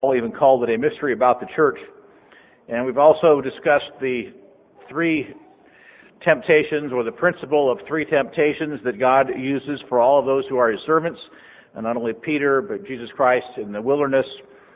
Paul even called it a mystery about the church. And we've also discussed the three temptations, or the principle of three temptations that God uses for all of those who are his servants, and not only Peter, but Jesus Christ in the wilderness,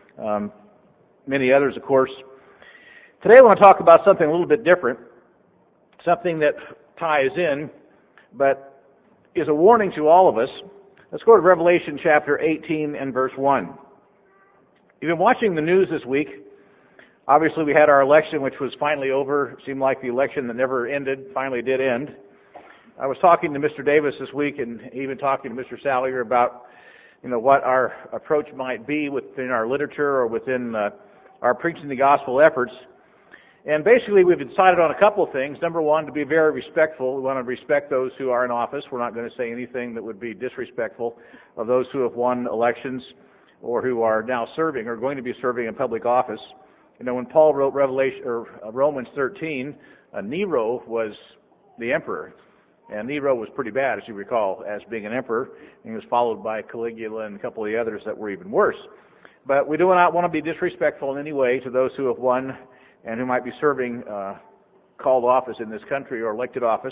many others, of course. Today I want to talk about something a little bit different, something that ties in, but is a warning to all of us. Let's go to Revelation chapter 18 and verse 1. You've been watching the news this week. Obviously, we had our election, which was finally over. It seemed like the election that never ended finally did end. I was talking to Mr. Davis this week, and even talking to Mr. Sallier about, what our approach might be within our literature or within our preaching the gospel efforts. And basically, we've decided on a couple of things. Number one, to be very respectful. We want to respect those who are in office. We're not going to say anything that would be disrespectful of those who have won elections or who are now serving or going to be serving in public office. When Paul wrote Romans 13, Nero was the emperor. And Nero was pretty bad, as you recall, as being an emperor. And he was followed by Caligula and a couple of the others that were even worse. But we do not want to be disrespectful in any way to those who have won and who might be serving called office in this country or elected office.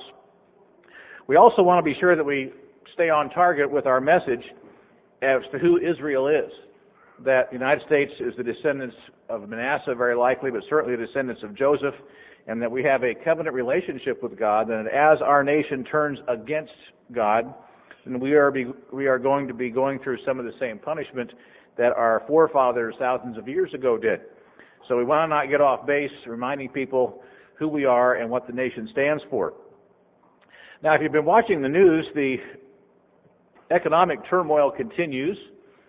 We also want to be sure that we stay on target with our message as to who Israel is. That the United States is the descendants of Manasseh, very likely, but certainly the descendants of Joseph, and that we have a covenant relationship with God, and as our nation turns against God, then we are going to be going through some of the same punishment that our forefathers thousands of years ago did. So we want to not get off base, reminding people who we are and what the nation stands for. Now, if you've been watching the news, the economic turmoil continues.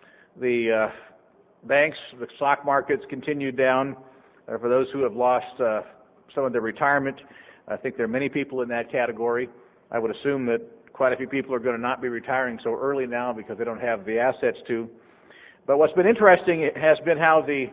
The banks, the stock markets continue down. For those who have lost some of their retirement, I think there are many people in that category. I would assume that quite a few people are going to not be retiring so early now because they don't have the assets to. But what's been interesting has been how the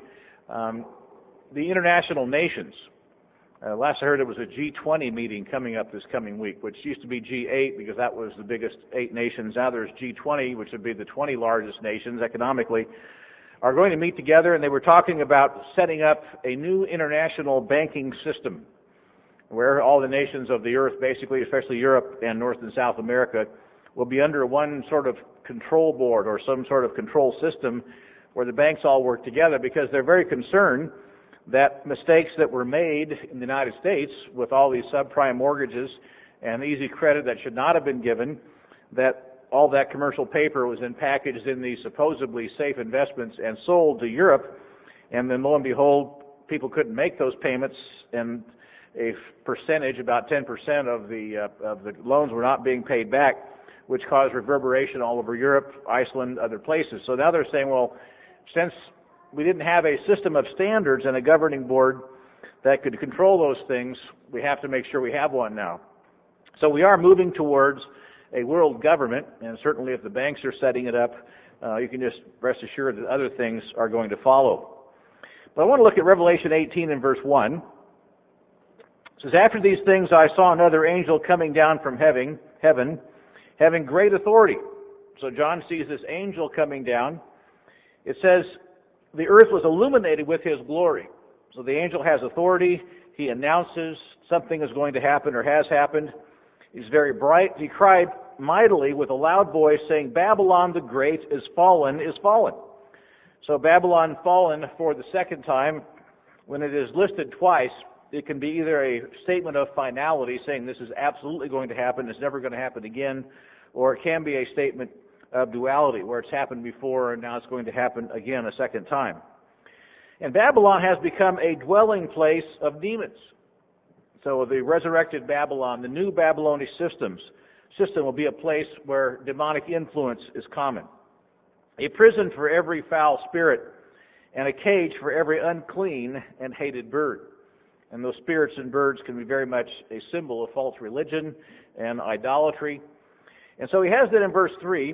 international nations, last I heard it was a G20 meeting coming up this coming week, which used to be G8 because that was the biggest 8 nations. Now there's G20, which would be the 20 largest nations economically, are going to meet together, and they were talking about setting up a new international banking system where all the nations of the earth, basically, especially Europe and North and South America, will be under one sort of control board or some sort of control system where the banks all work together, because they're very concerned that mistakes that were made in the United States with all these subprime mortgages and easy credit that should not have been given, that all that commercial paper was then packaged in these supposedly safe investments and sold to Europe, and then lo and behold, people couldn't make those payments, and a percentage, about 10% of the loans were not being paid back, which caused reverberation all over Europe, Iceland, other places. So now they're saying, well, since we didn't have a system of standards and a governing board that could control those things, we have to make sure we have one now. So we are moving towards a world government, and certainly if the banks are setting it up, you can just rest assured that other things are going to follow. But I want to look at Revelation 18 and verse 1. It says, "After these things I saw another angel coming down from heaven, having great authority." So John sees this angel coming down. It says, "The earth was illuminated with his glory." So the angel has authority. He announces something is going to happen or has happened. He's very bright. He cried mightily with a loud voice, saying, "Babylon the Great is fallen, is fallen." So Babylon fallen for the second time. When it is listed twice, it can be either a statement of finality, saying this is absolutely going to happen, it's never going to happen again, or it can be a statement of duality, where it's happened before and now it's going to happen again a second time. And Babylon has become a dwelling place of demons. So the resurrected Babylon, the new Babylonian system will be a place where demonic influence is common. A prison for every foul spirit, and a cage for every unclean and hated bird. And those spirits and birds can be very much a symbol of false religion and idolatry. And so he has that in verse 3.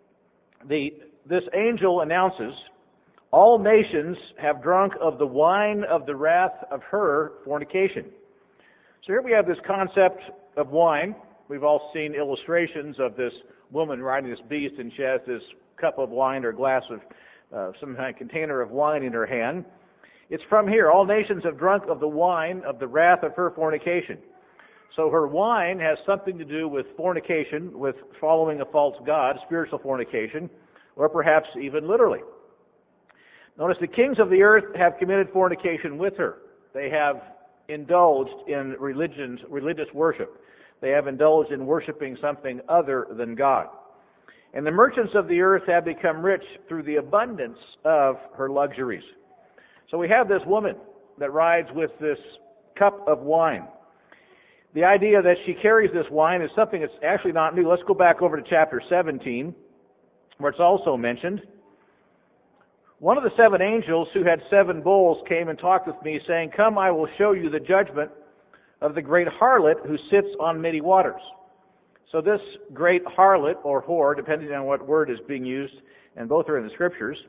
This angel announces, "All nations have drunk of the wine of the wrath of her fornication." So here we have this concept of wine. We've all seen illustrations of this woman riding this beast, and she has this cup of wine or glass of some kind of container of wine in her hand. It's from here. All nations have drunk of the wine of the wrath of her fornication. So her wine has something to do with fornication, with following a false god, spiritual fornication, or perhaps even literally. Notice the kings of the earth have committed fornication with her. They have indulged in religious worship. They have indulged in worshiping something other than God. And the merchants of the earth have become rich through the abundance of her luxuries. So we have this woman that rides with this cup of wine. The idea that she carries this wine is something that's actually not new. Let's go back over to chapter 17, where it's also mentioned. One of the 7 angels who had 7 bowls came and talked with me, saying, "Come, I will show you the judgment of the great harlot who sits on many waters." So this great harlot, or whore, depending on what word is being used, and both are in the scriptures,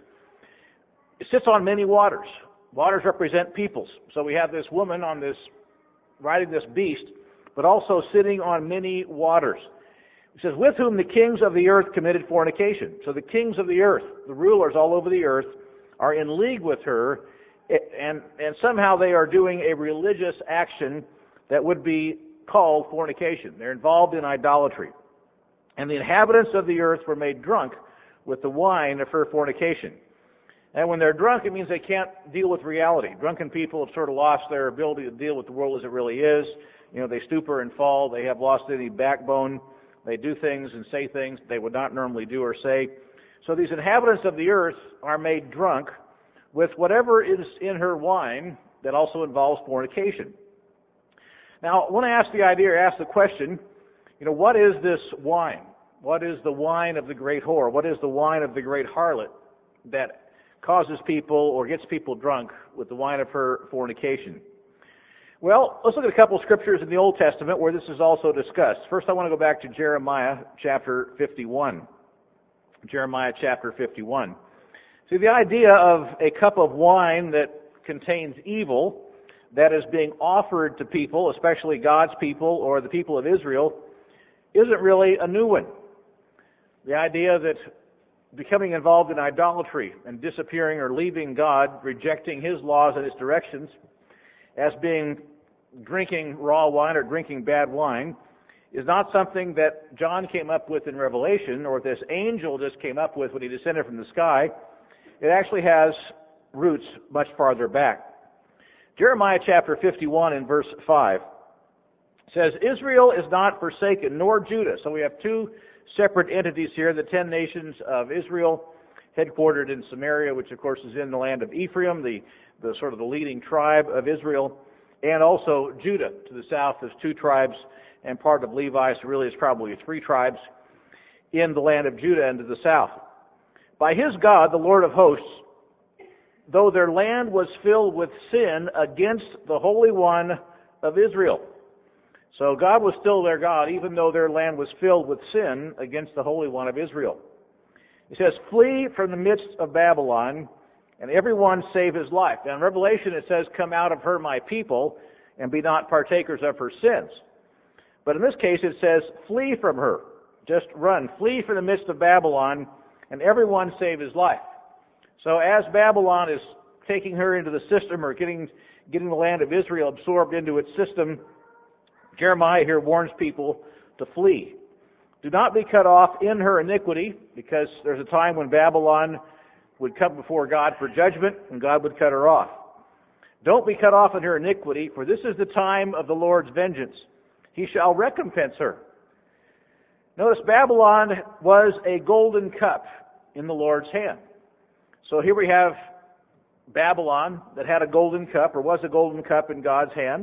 it sits on many waters. Waters represent peoples. So we have this woman on this, riding this beast, but also sitting on many waters. It says, with whom the kings of the earth committed fornication. So the kings of the earth, the rulers all over the earth, are in league with her, and somehow they are doing a religious action that would be called fornication. They're involved in idolatry. And the inhabitants of the earth were made drunk with the wine of her fornication. And when they're drunk, it means they can't deal with reality. Drunken people have sort of lost their ability to deal with the world as it really is. You know, they stupor and fall. They have lost any backbone. They do things and say things they would not normally do or say. So these inhabitants of the earth are made drunk with whatever is in her wine that also involves fornication. Now, I want to ask the question, what is this wine? What is the wine of the great whore? What is the wine of the great harlot that causes people or gets people drunk with the wine of her fornication? Well, let's look at a couple of scriptures in the Old Testament where this is also discussed. First, I want to go back to Jeremiah chapter 51. Jeremiah chapter 51. See, the idea of a cup of wine that contains evil that is being offered to people, especially God's people or the people of Israel, isn't really a new one. The idea that becoming involved in idolatry and disappearing or leaving God, rejecting His laws and His directions, as being drinking raw wine or drinking bad wine, is not something that John came up with in Revelation or this angel just came up with when he descended from the sky. It actually has roots much farther back. Jeremiah chapter 51 and verse 5 says, Israel is not forsaken, nor Judah. So we have two separate entities here, the 10 nations of Israel, headquartered in Samaria, which of course is in the land of Ephraim, the sort of the leading tribe of Israel, and also Judah to the south. There's 2 tribes and part of Levi, so really it's probably 3 tribes in the land of Judah and to the south. By his God, the Lord of hosts, though their land was filled with sin against the Holy One of Israel. So God was still their God, even though their land was filled with sin against the Holy One of Israel. He says, flee from the midst of Babylon, and everyone save his life. Now in Revelation it says, come out of her, my people, and be not partakers of her sins. But in this case it says, flee from her. Just run. Flee from the midst of Babylon, and everyone save his life. So as Babylon is taking her into the system, or getting the land of Israel absorbed into its system, Jeremiah here warns people to flee. Do not be cut off in her iniquity, because there's a time when Babylon would come before God for judgment, and God would cut her off. Don't be cut off in her iniquity, for this is the time of the Lord's vengeance. He shall recompense her. Notice Babylon was a golden cup in the Lord's hand. So here we have Babylon that had a golden cup, or was a golden cup in God's hand,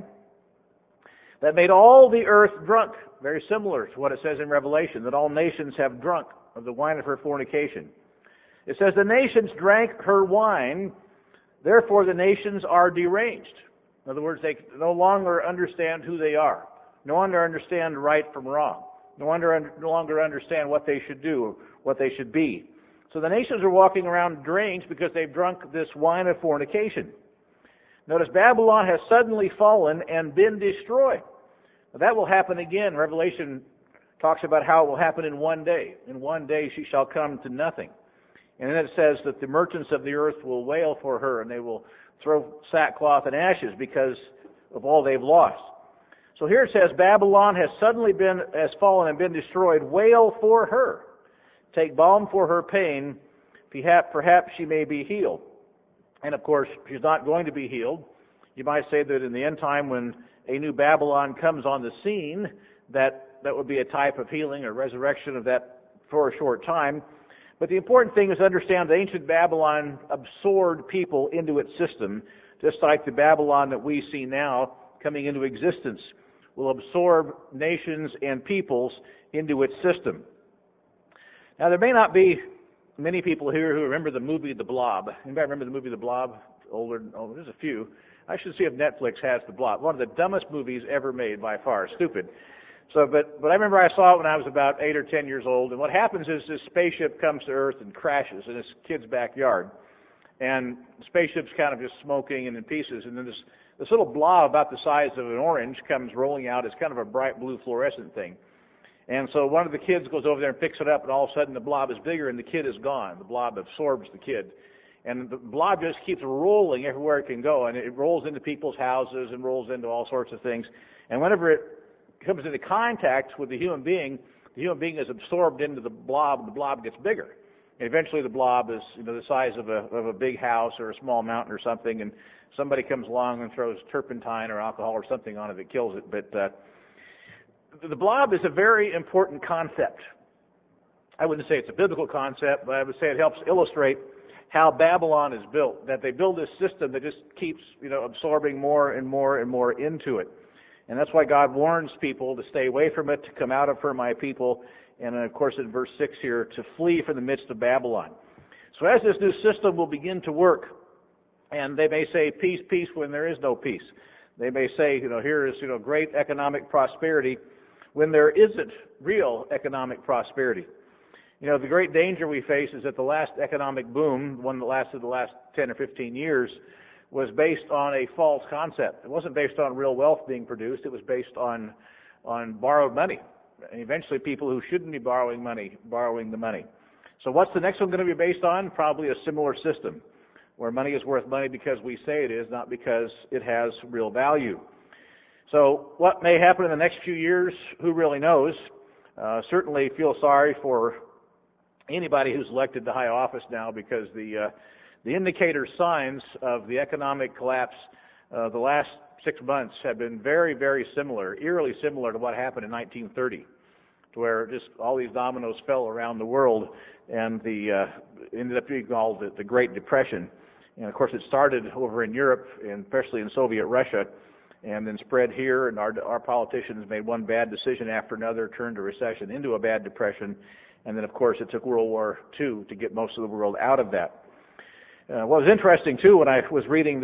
that made all the earth drunk, very similar to what it says in Revelation, that all nations have drunk of the wine of her fornication. It says the nations drank her wine, therefore the nations are deranged. In other words, they no longer understand who they are, no longer understand right from wrong, no longer understand what they should do or what they should be. So the nations are walking around deranged because they've drunk this wine of fornication. Notice Babylon has suddenly fallen and been destroyed. Now, that will happen again. Revelation talks about how it will happen in one day. In one day she shall come to nothing. And then it says that the merchants of the earth will wail for her, and they will throw sackcloth and ashes because of all they've lost. So here it says, Babylon has fallen and been destroyed. Wail for her. Take balm for her pain. Perhaps she may be healed. And of course, she's not going to be healed. You might say that in the end time, when a new Babylon comes on the scene, that would be a type of healing or resurrection of that for a short time. But the important thing is to understand that ancient Babylon absorbed people into its system, just like the Babylon that we see now coming into existence will absorb nations and peoples into its system. Now, there may not be many people here who remember the movie The Blob. Anybody remember the movie The Blob? There's a few. I should see if Netflix has The Blob. One of the dumbest movies ever made by far. Stupid. But I remember I saw it when I was about 8 or 10 years old. And what happens is this spaceship comes to Earth and crashes in this kid's backyard. And the spaceship's kind of just smoking and in pieces. And then this little blob about the size of an orange comes rolling out. It's kind of a bright blue fluorescent thing. And so one of the kids goes over there and picks it up, and all of a sudden the blob is bigger and the kid is gone. The blob absorbs the kid. And the blob just keeps rolling everywhere it can go. And it rolls into people's houses and rolls into all sorts of things. And whenever it comes into contact with the human being is absorbed into the blob, and the blob gets bigger. And eventually the blob is the size of a big house or a small mountain or something, and somebody comes along and throws turpentine or alcohol or something on it that kills it. But the blob is a very important concept. I wouldn't say it's a biblical concept, but I would say it helps illustrate how Babylon is built, that they build this system that just keeps absorbing more and more and more into it. And that's why God warns people to stay away from it, to come out of her, my people, and of course in verse 6 here, to flee from the midst of Babylon. So as this new system will begin to work, and they may say peace, peace, when there is no peace. They may say, here is, great economic prosperity, when there isn't real economic prosperity. The great danger we face is that the last economic boom, one that lasted the last 10 or 15 years, was based on a false concept. It wasn't based on real wealth being produced. It was based on borrowed money. And eventually people who shouldn't be borrowing the money. So what's the next one going to be based on? Probably a similar system, where money is worth money because we say it is, not because it has real value. So what may happen in the next few years, who really knows? Certainly feel sorry for anybody who's elected to high office now, because the indicator signs of the economic collapse the last 6 months have been very, very similar, eerily similar to what happened in 1930, to where just all these dominoes fell around the world, and ended up being called the Great Depression. And of course it started over in Europe, and especially in Soviet Russia, and then spread here, and our politicians made one bad decision after another, turned a recession into a bad depression, and then of course it took World War II to get most of the world out of that. What was interesting too, when I was reading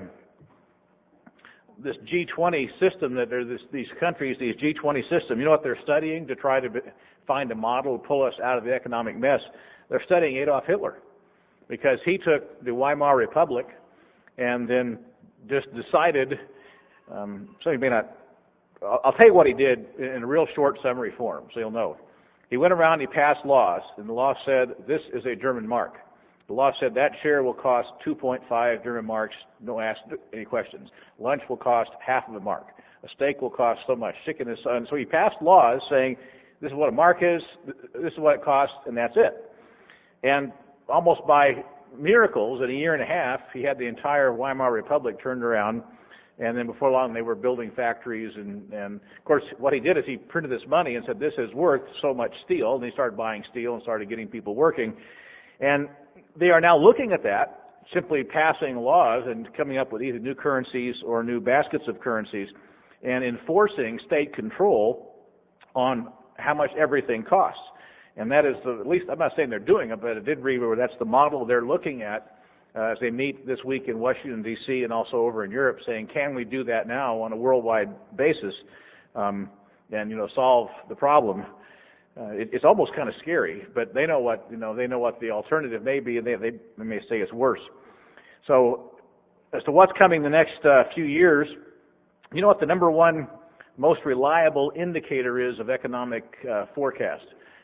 this G20 system, that these countries, these G20 system, you know what they're studying to try to find a model to pull us out of the economic mess? They're studying Adolf Hitler, because he took the Weimar Republic and then just decided, so you may not, I'll tell you what he did in a real short summary form so you'll know. He went around, he passed laws, and the law said, this is a German mark. The law said that share will cost 2.5 German marks, no ask any questions. Lunch will cost half of a mark. A steak will cost so much. Chicken is so. And so he passed laws saying, this is what a mark is, this is what it costs, and that's it. And almost by miracles, in a year and a half, he had the entire Weimar Republic turned around, and then before long they were building factories, and of course what he did is he printed this money and said, this is worth so much steel, and they started buying steel and started getting people working. And they are now looking at that, simply passing laws and coming up with either new currencies or new baskets of currencies, and enforcing state control on how much everything costs. And that is, at least, I'm not saying they're doing it, but I did read where that's the model they're looking at as they meet this week in Washington, D.C., and also over in Europe, saying, can we do that now on a worldwide basis and, solve the problem? It's almost kind of scary, but they know what the alternative may be, and they may say it's worse. So as to what's coming the next few years, you know what the number one most reliable indicator is of economic forecast?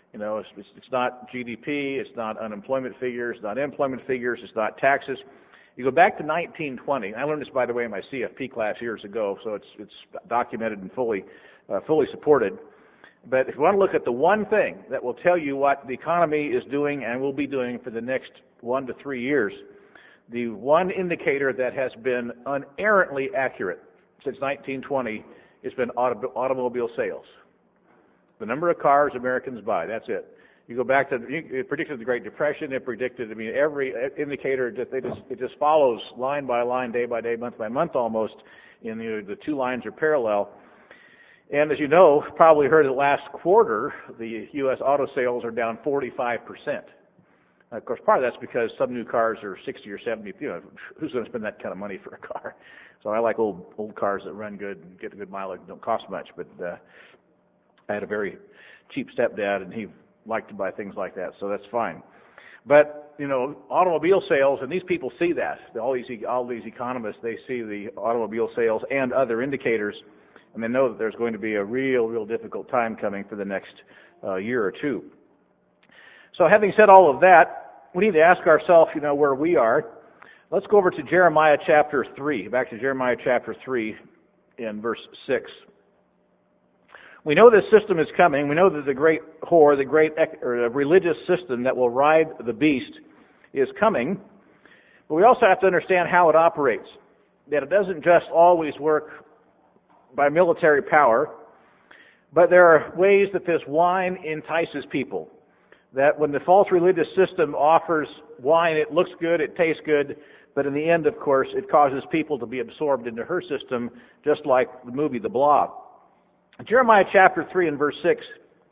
You know, it's not GDP, it's not unemployment figures, it's not employment figures, it's not taxes. You go back to 1920. I learned this, by the way, in my CFP class years ago, so it's documented and fully supported. But if you want to look at the one thing that will tell you what the economy is doing and will be doing for the next 1 to 3 years, the one indicator that has been unerringly accurate since 1920 has been automobile sales. The number of cars Americans buy, that's it. You go back to, it predicted the Great Depression, it predicted, every indicator that it just follows line by line, day by day, month by month almost, and the two lines are parallel. And as you know, probably heard that last quarter, the U.S. auto sales are down 45%. Of course, part of that's because some new cars are 60 or 70. Who's going to spend that kind of money for a car? So I like old cars that run good and get a good mileage and don't cost much. But I had a very cheap stepdad, and he liked to buy things like that, so that's fine. But automobile sales, and these people see that. All these economists, they see the automobile sales and other indicators, and they know that there's going to be a real difficult time coming for the next year or two. So having said all of that, we need to ask ourselves, where we are. Let's go over to Jeremiah chapter 3, back to Jeremiah chapter 3 in verse 6. We know this system is coming. We know that the great whore, the great religious system that will ride the beast is coming. But we also have to understand how it operates, that it doesn't just always work by military power, but there are ways that this wine entices people. That when the false religious system offers wine, it looks good, it tastes good, but in the end, of course, it causes people to be absorbed into her system, just like the movie The Blob. Jeremiah chapter 3 and verse 6.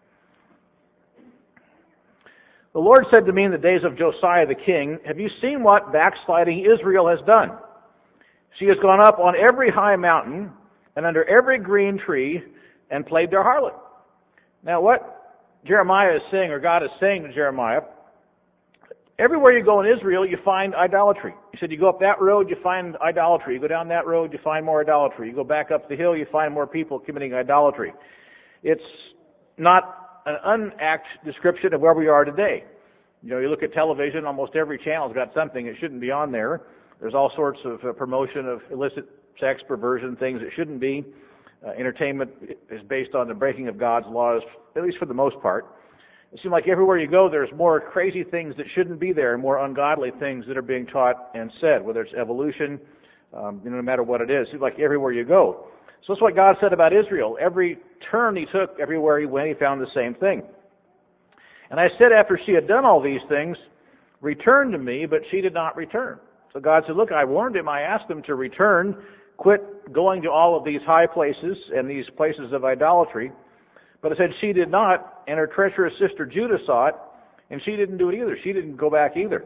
The Lord said to me in the days of Josiah the king, have you seen what backsliding Israel has done? She has gone up on every high mountain and under every green tree and played their harlot. Now what Jeremiah is saying, or God is saying to Jeremiah, everywhere you go in Israel, you find idolatry. He said you go up that road, you find idolatry. You go down that road, you find more idolatry. You go back up the hill, you find more people committing idolatry. It's not an unapt description of where we are today. You look at television, almost every channel's got something that shouldn't be on there. There's all sorts of promotion of illicit sex, perversion, things that shouldn't be. Entertainment is based on the breaking of God's laws, at least for the most part. It seems like everywhere you go, there's more crazy things that shouldn't be there, and more ungodly things that are being taught and said, whether it's evolution, no matter what it is. It seems like everywhere you go. So that's what God said about Israel. Every turn he took, everywhere he went, he found the same thing. And I said after she had done all these things, return to me, but she did not return. So God said, look, I warned him, I asked him to return, quit going to all of these high places and these places of idolatry. But I said she did not, and her treacherous sister Judah saw it, and she didn't do it either. She didn't go back either.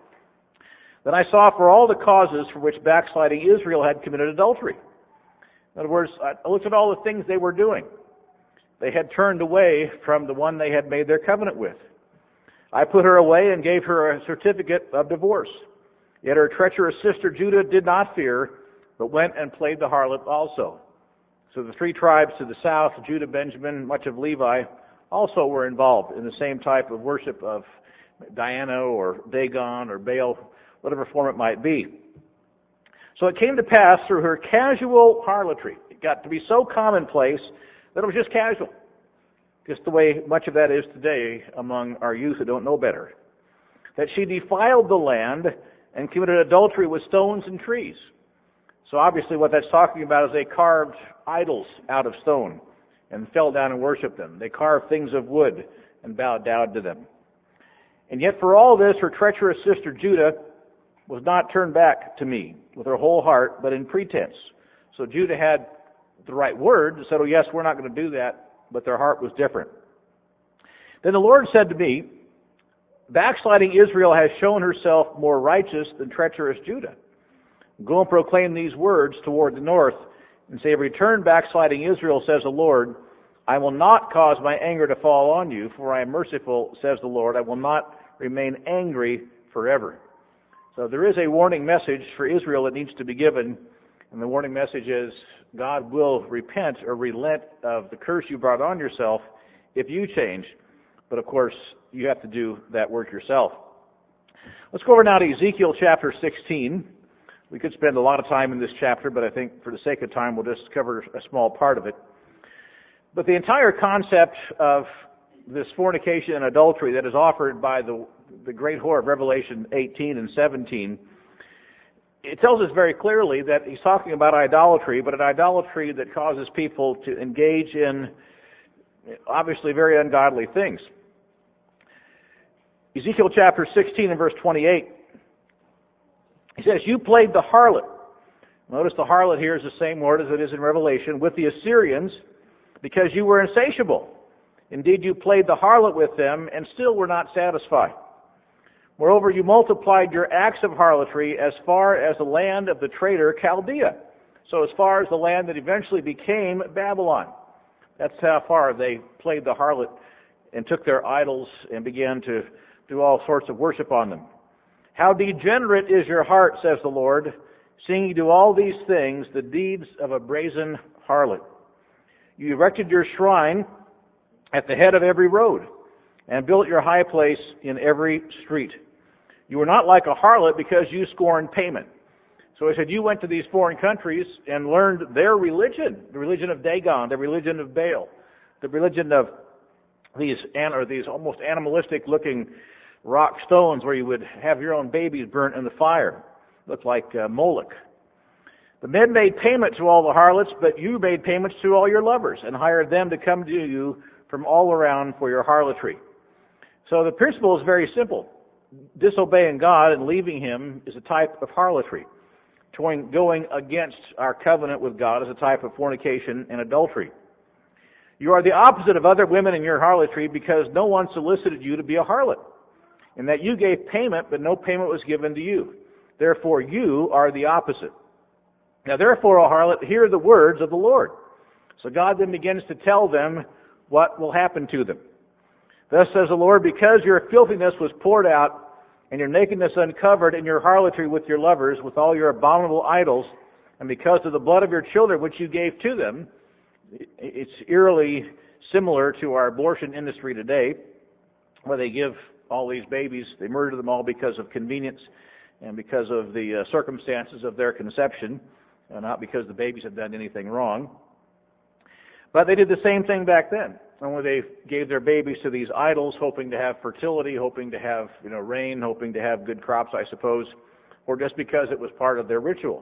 Then I saw for all the causes for which backsliding Israel had committed adultery. In other words, I looked at all the things they were doing. They had turned away from the one they had made their covenant with. I put her away and gave her a certificate of divorce. Yet her treacherous sister Judah did not fear, but went and played the harlot also. So the three tribes to the south, Judah, Benjamin, much of Levi, also were involved in the same type of worship of Diana or Dagon or Baal, whatever form it might be. So it came to pass through her casual harlotry. It got to be so commonplace that it was just casual. Just the way much of that is today among our youth who don't know better. That she defiled the land and committed adultery with stones and trees. So obviously what that's talking about is they carved idols out of stone and fell down and worshiped them. They carved things of wood and bowed down to them. And yet for all this, her treacherous sister Judah was not turned back to me with her whole heart, but in pretense. So Judah had the right word and said, oh yes, we're not going to do that, but their heart was different. Then the Lord said to me, backsliding Israel has shown herself more righteous than treacherous Judah. Go and proclaim these words toward the north and say, return backsliding Israel, says the Lord. I will not cause my anger to fall on you, for I am merciful, says the Lord. I will not remain angry forever. So there is a warning message for Israel that needs to be given, and the warning message is God will repent or relent of the curse you brought on yourself if you change. But of course, you have to do that work yourself. Let's go over now to Ezekiel chapter 16. We could spend a lot of time in this chapter, but I think for the sake of time, we'll just cover a small part of it. But the entire concept of this fornication and adultery that is offered by the great whore of Revelation 18 and 17, it tells us very clearly that he's talking about idolatry, but an idolatry that causes people to engage in obviously very ungodly things. Ezekiel chapter 16 and verse 28, he says, you played the harlot. Notice the harlot here is the same word as it is in Revelation, with the Assyrians, because you were insatiable. Indeed, you played the harlot with them and still were not satisfied. Moreover, you multiplied your acts of harlotry as far as the land of the traitor Chaldea. So as far as the land that eventually became Babylon. That's how far they played the harlot and took their idols and began to do all sorts of worship on them. How degenerate is your heart, says the Lord, seeing you do all these things, the deeds of a brazen harlot. You erected your shrine at the head of every road, and built your high place in every street. You were not like a harlot because you scorned payment. So he said, you went to these foreign countries and learned their religion, the religion of Dagon, the religion of Baal, the religion of these almost animalistic-looking rock stones where you would have your own babies burnt in the fire. Looked like Moloch. The men made payment to all the harlots, but you made payments to all your lovers and hired them to come to you from all around for your harlotry. So the principle is very simple. Disobeying God and leaving Him is a type of harlotry. Going against our covenant with God is a type of fornication and adultery. You are the opposite of other women in your harlotry because no one solicited you to be a harlot, and that you gave payment, but no payment was given to you. Therefore, you are the opposite. Now, therefore, O harlot, hear the words of the Lord. So God then begins to tell them what will happen to them. Thus says the Lord, because your filthiness was poured out, and your nakedness uncovered in your harlotry with your lovers, with all your abominable idols, and because of the blood of your children which you gave to them, it's eerily similar to our abortion industry today, where they give all these babies, they murder them all because of convenience and because of the circumstances of their conception, not because the babies have done anything wrong. But they did the same thing back then. Only they gave their babies to these idols, hoping to have fertility, hoping to have rain, hoping to have good crops, I suppose, or just because it was part of their ritual.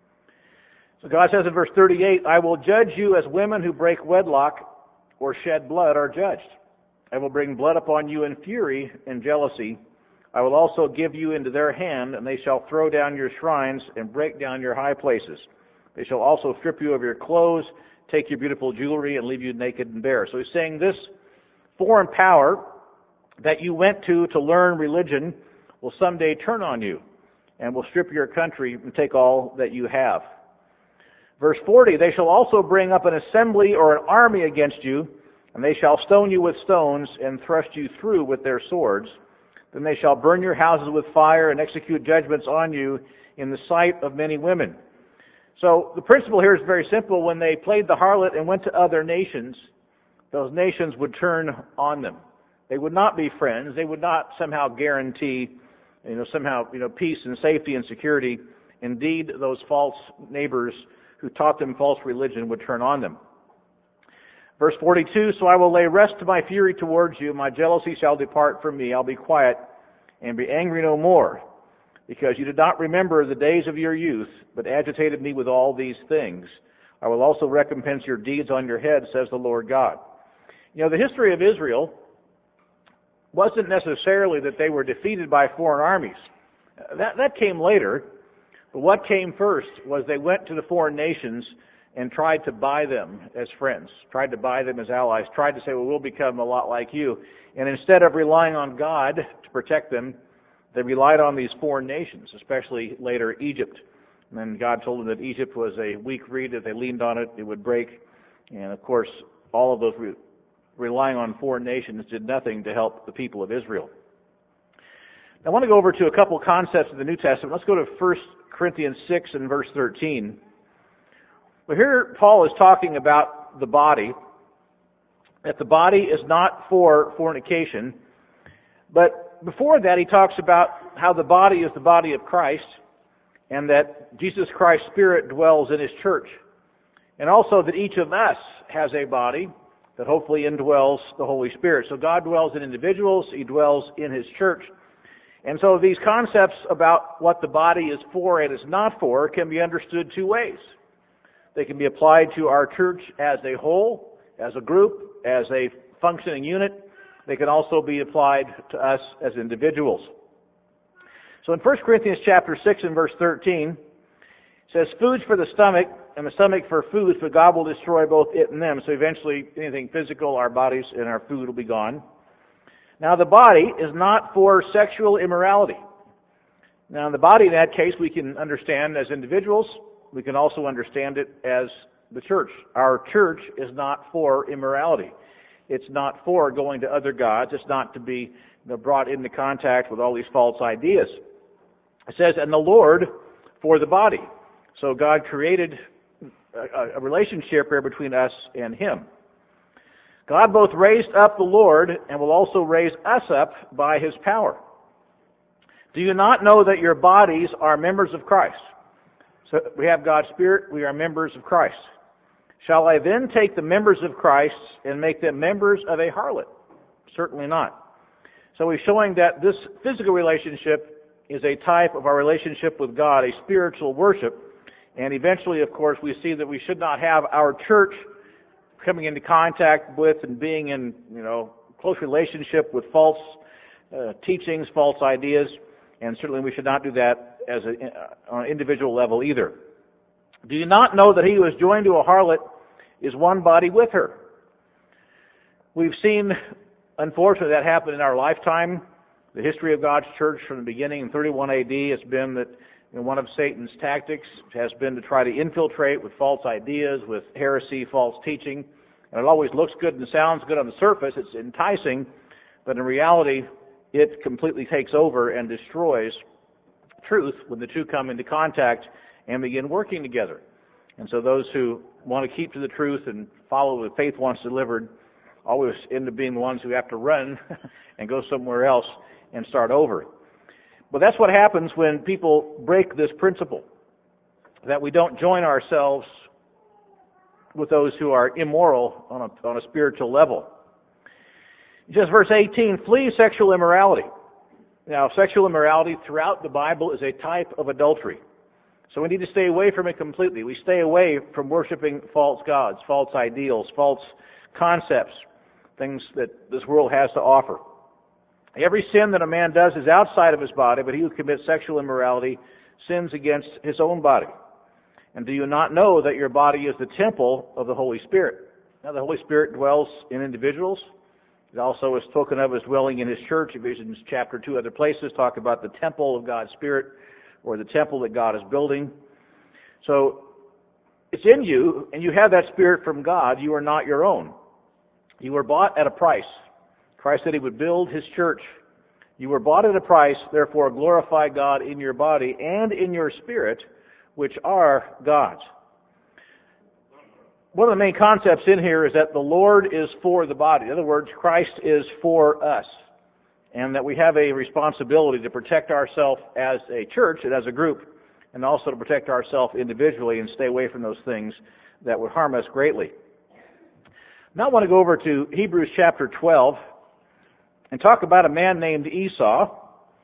So God says in verse 38, I will judge you as women who break wedlock or shed blood are judged. I will bring blood upon you in fury and jealousy. I will also give you into their hand, and they shall throw down your shrines and break down your high places. They shall also strip you of your clothes, take your beautiful jewelry, and leave you naked and bare. So he's saying this foreign power that you went to learn religion will someday turn on you and will strip your country and take all that you have. Verse 40, they shall also bring up an assembly or an army against you, and they shall stone you with stones and thrust you through with their swords. Then they shall burn your houses with fire and execute judgments on you in the sight of many women. So the principle here is very simple. When they played the harlot and went to other nations, those nations would turn on them. They would not be friends. They would not somehow guarantee, peace and safety and security. Indeed, those false neighbors who taught them false religion would turn on them. Verse 42, so I will lay rest to my fury towards you. My jealousy shall depart from me. I'll be quiet and be angry no more, because you did not remember the days of your youth, but agitated me with all these things. I will also recompense your deeds on your head, says the Lord God. The history of Israel wasn't necessarily that they were defeated by foreign armies. That came later. But what came first was they went to the foreign nations and tried to buy them as friends, tried to buy them as allies, tried to say, well, we'll become a lot like you. And instead of relying on God to protect them, they relied on these foreign nations, especially later Egypt. And then God told them that Egypt was a weak reed. If they leaned on it, it would break. And of course, all of those relying on foreign nations did nothing to help the people of Israel. I want to go over to a couple concepts of the New Testament. Let's go to 1 Corinthians 6 and verse 13. Well, here Paul is talking about the body, that the body is not for fornication. But before that, he talks about how the body is the body of Christ, and that Jesus Christ's Spirit dwells in His church. And also that each of us has a body that hopefully indwells the Holy Spirit. So God dwells in individuals, He dwells in His church. And so these concepts about what the body is for and is not for can be understood two ways. They can be applied to our church as a whole, as a group, as a functioning unit. They can also be applied to us as individuals. So in 1 Corinthians chapter 6 and verse 13, it says, "Foods for the stomach, and the stomach for foods, but God will destroy both it and them." So eventually, anything physical, our bodies and our food will be gone. Now the body is not for sexual immorality. Now the body in that case we can understand as individuals. We can also understand it as the church. Our church is not for immorality. It's not for going to other gods. It's not to be brought into contact with all these false ideas. It says, "And the Lord for the body." So God created a relationship here between us and Him. God both raised up the Lord and will also raise us up by His power. "Do you not know that your bodies are members of Christ?" So we have God's Spirit, we are members of Christ. "Shall I then take the members of Christ and make them members of a harlot? Certainly not." So he's showing that this physical relationship is a type of our relationship with God, a spiritual worship. And eventually, of course, we see that we should not have our church coming into contact with and being in, close relationship with false teachings, false ideas. And certainly we should not do that on an individual level either. "Do you not know that he who is joined to a harlot is one body with her?" We've seen, unfortunately, that happen in our lifetime. The history of God's church from the beginning in 31 AD has been that one of Satan's tactics has been to try to infiltrate with false ideas, with heresy, false teaching. And it always looks good and sounds good on the surface. It's enticing, but in reality, it completely takes over and destroys truth when the two come into contact and begin working together. And so those who want to keep to the truth and follow the faith once delivered always end up being the ones who have to run and go somewhere else and start over. But that's what happens when people break this principle, that we don't join ourselves with those who are immoral on a spiritual level. Just verse 18, "Flee sexual immorality." Now, sexual immorality throughout the Bible is a type of adultery. So we need to stay away from it completely. We stay away from worshiping false gods, false ideals, false concepts, things that this world has to offer. "Every sin that a man does is outside of his body, but he who commits sexual immorality sins against his own body. And do you not know that your body is the temple of the Holy Spirit?" Now the Holy Spirit dwells in individuals. It also is spoken of as dwelling in His church. Ephesians chapter 2, other places talk about the temple of God's Spirit, or the temple that God is building. So it's in you, and you have that Spirit from God. You are not your own. You were bought at a price. Christ said He would build His church. You were bought at a price, therefore glorify God in your body and in your spirit, which are God's. One of the main concepts in here is that the Lord is for the body. In other words, Christ is for us. And that we have a responsibility to protect ourselves as a church and as a group, and also to protect ourselves individually and stay away from those things that would harm us greatly. Now I want to go over to Hebrews chapter 12 and talk about a man named Esau.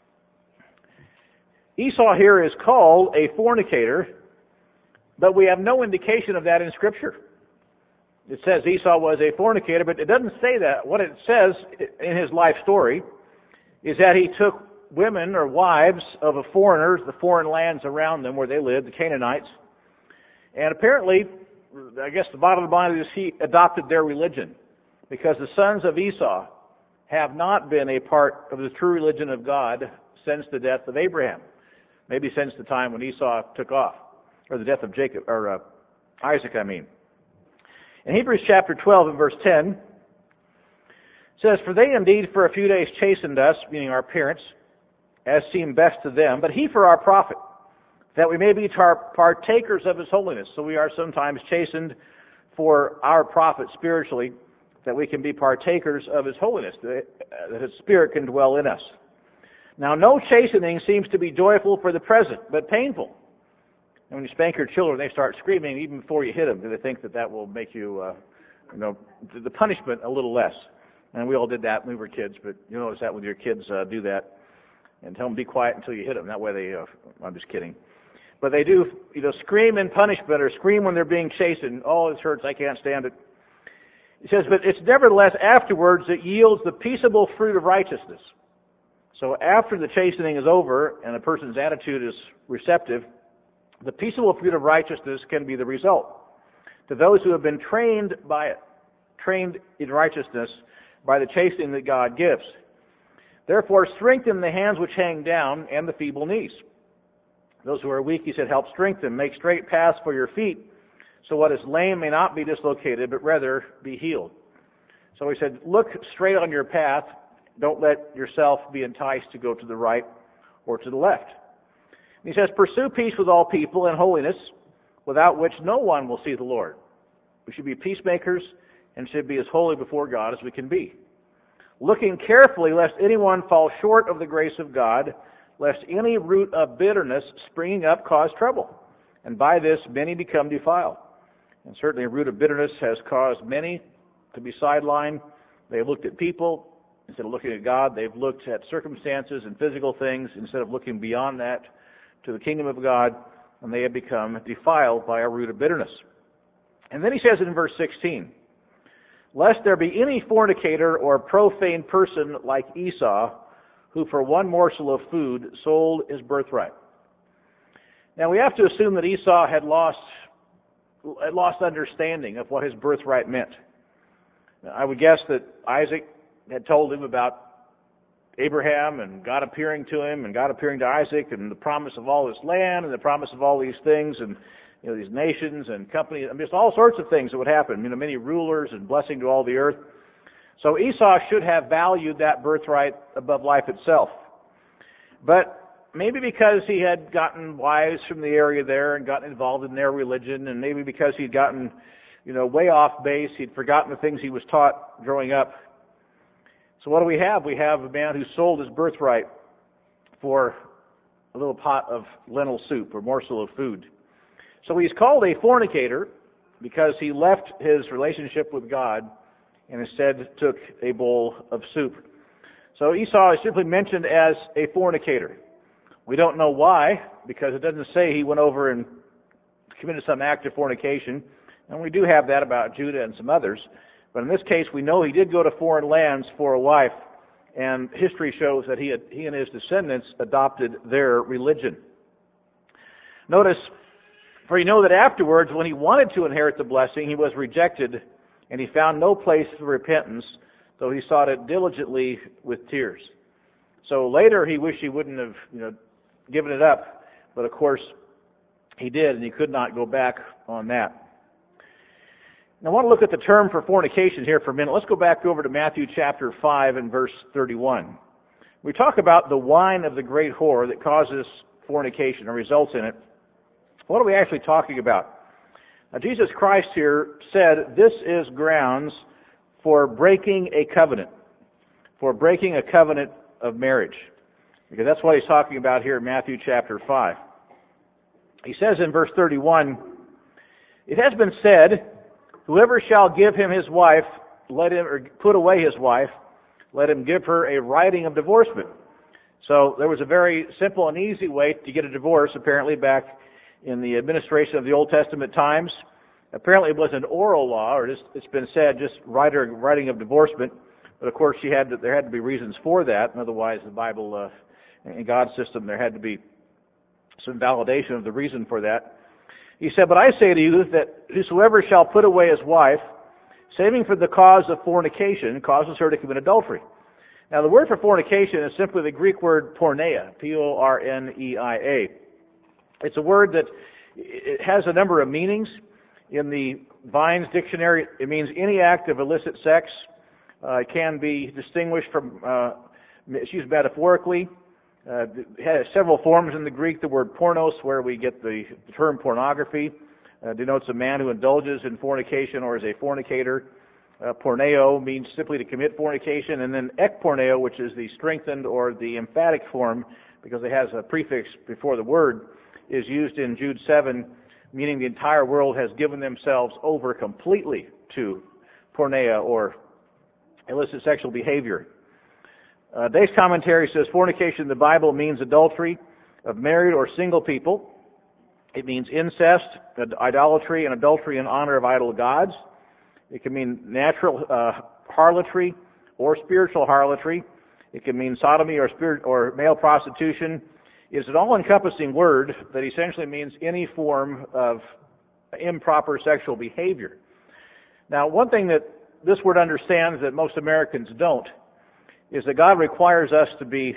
Esau here is called a fornicator, but we have no indication of that in Scripture. It says Esau was a fornicator, but it doesn't say that. What it says in his life story is that he took women or wives of the foreigners, the foreign lands around them where they lived, the Canaanites. And apparently, I guess the bottom line is he adopted their religion, because the sons of Esau have not been a part of the true religion of God since the death of Abraham. Maybe since the time when Esau took off, or the death of Isaac. In Hebrews chapter 12 and verse 10, it says, "For they indeed for a few days chastened us," meaning our parents, "as seemed best to them, but He for our profit, that we may be partakers of His holiness." So we are sometimes chastened for our profit spiritually, that we can be partakers of His holiness, that His Spirit can dwell in us. Now, no chastening seems to be joyful for the present, but painful. And when you spank your children, they start screaming even before you hit them, because they think that will make you, the punishment a little less. And we all did that when we were kids, but you notice that when your kids do that, and tell them be quiet until you hit them. That way they, I'm just kidding. But they do, scream in punishment or scream when they're being chastened. Oh, this hurts, I can't stand it. It says, but it's nevertheless afterwards that yields the peaceable fruit of righteousness. So after the chastening is over and a person's attitude is receptive, the peaceable fruit of righteousness can be the result. To those who have been trained by it, trained in righteousness by the chastening that God gives. Therefore, strengthen the hands which hang down and the feeble knees. Those who are weak, he said, help strengthen. Make straight paths for your feet, so what is lame may not be dislocated, but rather be healed. So he said, look straight on your path. Don't let yourself be enticed to go to the right or to the left. And he says, pursue peace with all people and holiness, without which no one will see the Lord. We should be peacemakers and should be as holy before God as we can be. Looking carefully lest anyone fall short of the grace of God, lest any root of bitterness springing up cause trouble. And by this many become defiled. And certainly a root of bitterness has caused many to be sidelined. They've looked at people instead of looking at God. They've looked at circumstances and physical things instead of looking beyond that to the kingdom of God. And they have become defiled by a root of bitterness. And then he says in verse 16, lest there be any fornicator or profane person like Esau, who for one morsel of food sold his birthright. Now we have to assume that Esau had lost understanding of what his birthright meant. Now, I would guess that Isaac had told him about Abraham and God appearing to him and God appearing to Isaac and the promise of all this land and the promise of all these things and these nations and companies, just all sorts of things that would happen. Many rulers and blessing to all the earth. So Esau should have valued that birthright above life itself. But maybe because he had gotten wives from the area there and gotten involved in their religion, and maybe because he'd gotten, way off base, he'd forgotten the things he was taught growing up. So what do we have? We have a man who sold his birthright for a little pot of lentil soup or morsel of food. So he's called a fornicator because he left his relationship with God and instead took a bowl of soup. So Esau is simply mentioned as a fornicator. We don't know why, because it doesn't say he went over and committed some act of fornication. And we do have that about Judah and some others. But in this case, we know he did go to foreign lands for a wife, and history shows that he and his descendants adopted their religion. Notice, for you know that afterwards, when he wanted to inherit the blessing, he was rejected, and he found no place for repentance, though he sought it diligently with tears. So later he wished he wouldn't have, given it up, but of course he did, and he could not go back on that. Now I want to look at the term for fornication here for a minute. Let's go back over to Matthew chapter 5 and verse 31. We talk about the wine of the great whore that causes fornication or results in it. What are we actually talking about? Now, Jesus Christ here said this is grounds for breaking a covenant of marriage. Because that's what he's talking about here in Matthew chapter 5. He says in verse 31, it has been said, whoever shall give him his wife, or put away his wife, let him give her a writing of divorcement. So there was a very simple and easy way to get a divorce, apparently, back in the administration of the Old Testament times. Apparently it was an oral law, or it's been said, just writing of divorcement. But of course there had to be reasons for that. And otherwise the Bible, in God's system, there had to be some validation of the reason for that. He said, but I say to you that whosoever shall put away his wife, saving for the cause of fornication, causes her to commit adultery. Now the word for fornication is simply the Greek word porneia, P-O-R-N-E-I-A. It's a word that it has a number of meanings. In the Vine's dictionary, it means any act of illicit sex. It can be distinguished from, it's used metaphorically. It has several forms in the Greek. The word pornos, where we get the term pornography, denotes a man who indulges in fornication or is a fornicator. Porneo means simply to commit fornication, and then ekporneo, which is the strengthened or the emphatic form, because it has a prefix before the word, is used in Jude 7, meaning the entire world has given themselves over completely to porneia, or illicit sexual behavior. Day's commentary says fornication in the Bible means adultery of married or single people. It means incest, idolatry, and adultery in honor of idol gods. It can mean natural harlotry or spiritual harlotry. It can mean sodomy or male prostitution. It's an all-encompassing word that essentially means any form of improper sexual behavior. Now, one thing that this word understands that most Americans don't is that God requires us to be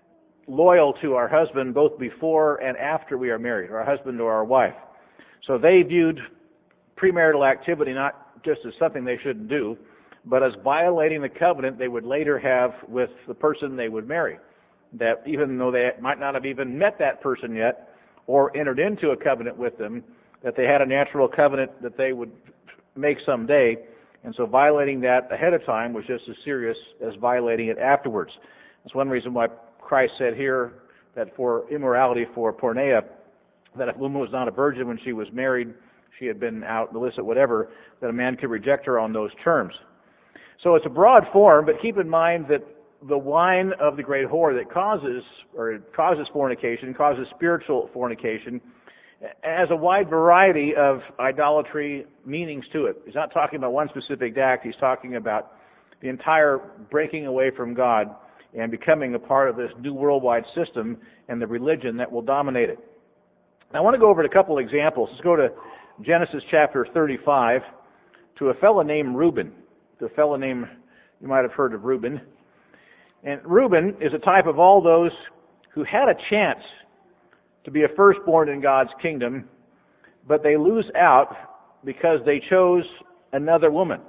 loyal to our husband both before and after we are married, our husband or our wife. So they viewed premarital activity not just as something they shouldn't do, but as violating the covenant they would later have with the person they would marry. That even though they might not have even met that person yet or entered into a covenant with them, that they had a natural covenant that they would make someday. And so violating that ahead of time was just as serious as violating it afterwards. That's one reason why Christ said here that for immorality, for porneia, that if a woman was not a virgin when she was married, she had been out, illicit, whatever, that a man could reject her on those terms. So it's a broad form, but keep in mind that the wine of the great whore that causes fornication, causes spiritual fornication, has a wide variety of idolatry meanings to it. He's not talking about one specific act. He's talking about the entire breaking away from God and becoming a part of this new worldwide system and the religion that will dominate it. Now, I want to go over a couple examples. Let's go to Genesis chapter 35 to a fellow named Reuben. The fellow named, you might have heard of Reuben. And Reuben is a type of all those who had a chance to be a firstborn in God's kingdom, but they lose out because they chose another woman,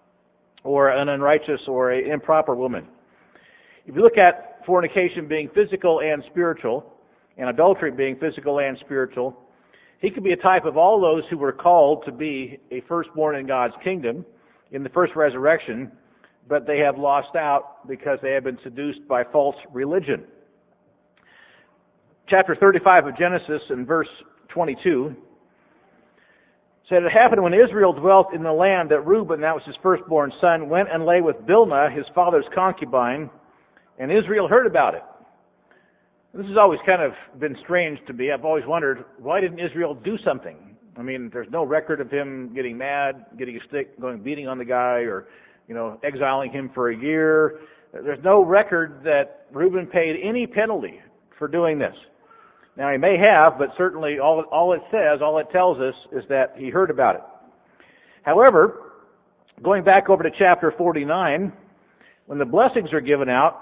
or an unrighteous or an improper woman. If you look at fornication being physical and spiritual, and adultery being physical and spiritual, he could be a type of all those who were called to be a firstborn in God's kingdom in the first resurrection, but they have lost out because they have been seduced by false religion. Chapter 35 of Genesis in verse 22 said, "It happened when Israel dwelt in the land that Reuben, that was his firstborn son, went and lay with Bilhah, his father's concubine, and Israel heard about it." This has always kind of been strange to me. I've always wondered, why didn't Israel do something? I mean, there's no record of him getting mad, getting a stick, beating on the guy, or, exiling him for a year. There's no record that Reuben paid any penalty for doing this. Now, he may have, but certainly all it tells us is that he heard about it. However, going back over to chapter 49, when the blessings are given out,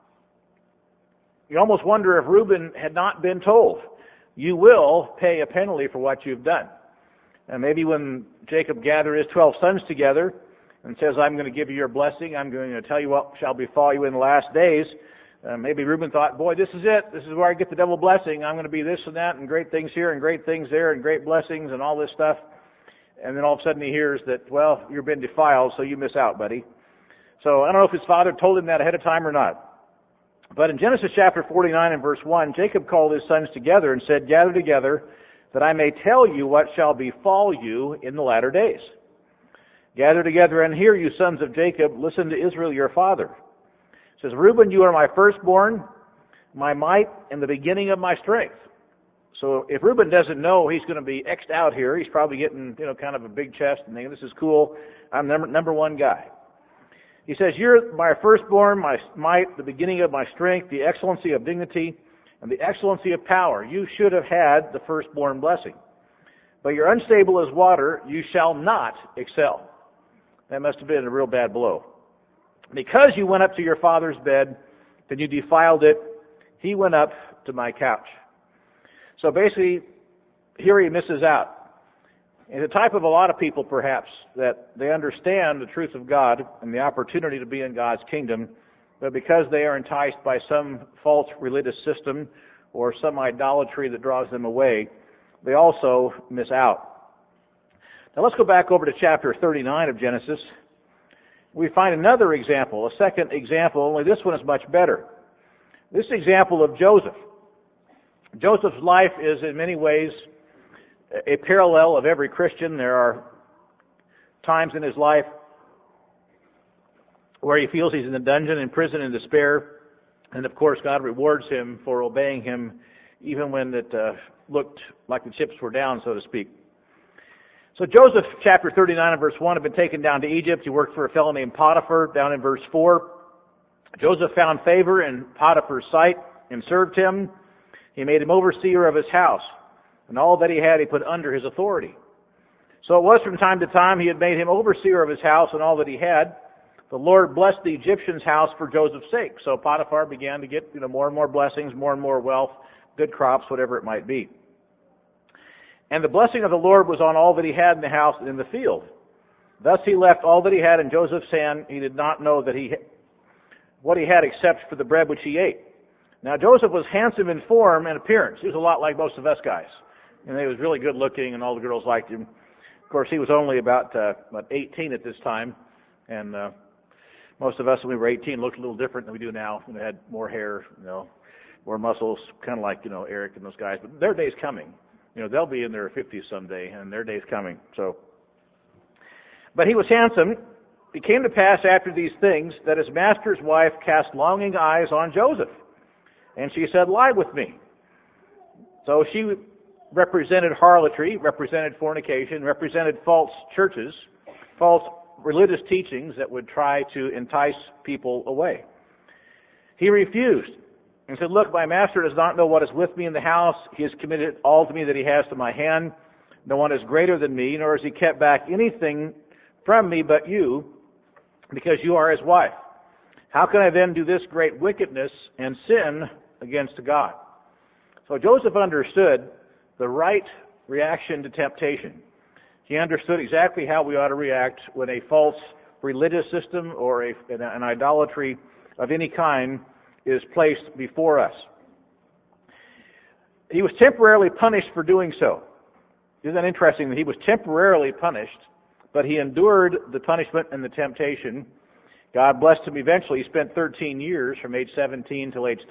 you almost wonder if Reuben had not been told, you will pay a penalty for what you've done. And maybe when Jacob gathered his 12 sons together and says, I'm going to give you your blessing, I'm going to tell you what shall befall you in the last days, maybe Reuben thought, boy, this is it. This is where I get the double blessing. I'm going to be this and that and great things here and great things there and great blessings and all this stuff. And then all of a sudden he hears that, well, you've been defiled, so you miss out, buddy. So I don't know if his father told him that ahead of time or not. But in Genesis chapter 49 and verse 1, Jacob called his sons together and said, gather together that I may tell you what shall befall you in the latter days. Gather together and hear, you sons of Jacob. Listen to Israel, your father. It says, Reuben, you are my firstborn, my might, and the beginning of my strength. So if Reuben doesn't know he's going to be X'd out here, he's probably getting, kind of a big chest and thinking, this is cool. I'm number one guy. He says, you're my firstborn, my might, the beginning of my strength, the excellency of dignity, and the excellency of power. You should have had the firstborn blessing. But you're unstable as water, you shall not excel. That must have been a real bad blow. Because you went up to your father's bed, then you defiled it, he went up to my couch. So basically, here he misses out. And the type of a lot of people, perhaps, that they understand the truth of God and the opportunity to be in God's kingdom, but because they are enticed by some false religious system or some idolatry that draws them away, they also miss out. Now let's go back over to chapter 39 of Genesis. we find another example, a second example, only this one is much better. This example of Joseph. Joseph's life is in many ways a parallel of every Christian. There are times in his life where he feels he's in the dungeon, in prison, in despair. And of course, God rewards him for obeying him even when it looked like the chips were down, so to speak. So Joseph, chapter 39 and verse 1, had been taken down to Egypt. He worked for a fellow named Potiphar, down in verse 4. Joseph found favor in Potiphar's sight and served him. He made him overseer of his house, and all that he had he put under his authority. So it was from time to time he had made him overseer of his house and all that he had. The Lord blessed the Egyptian's house for Joseph's sake. So Potiphar began to get more and more blessings, more and more wealth, good crops, whatever it might be. And the blessing of the Lord was on all that he had in the house and in the field. Thus he left all that he had in Joseph's hand. He did not know that what he had except for the bread which he ate. Now Joseph was handsome in form and appearance. He was a lot like most of us guys. And he was really good looking and all the girls liked him. Of course, he was only about 18 at this time. And most of us when we were 18 looked a little different than we do now. We had more hair, more muscles, kind of like, Eric and those guys. But their day's coming. They'll be in their 50s someday, and their day's coming. But he was handsome. It came to pass after these things that his master's wife cast longing eyes on Joseph. And she said, "Lie with me." So she represented harlotry, represented fornication, represented false churches, false religious teachings that would try to entice people away. He refused and said, "Look, my master does not know what is with me in the house. He has committed all to me that he has to my hand. No one is greater than me, nor has he kept back anything from me but you, because you are his wife. How can I then do this great wickedness and sin against God?" So Joseph understood the right reaction to temptation. He understood exactly how we ought to react when a false religious system or an idolatry of any kind is placed before us. He was temporarily punished for doing so. Isn't that interesting that he was temporarily punished, but he endured the punishment and the temptation. God blessed him eventually. He spent 13 years from age 17 till age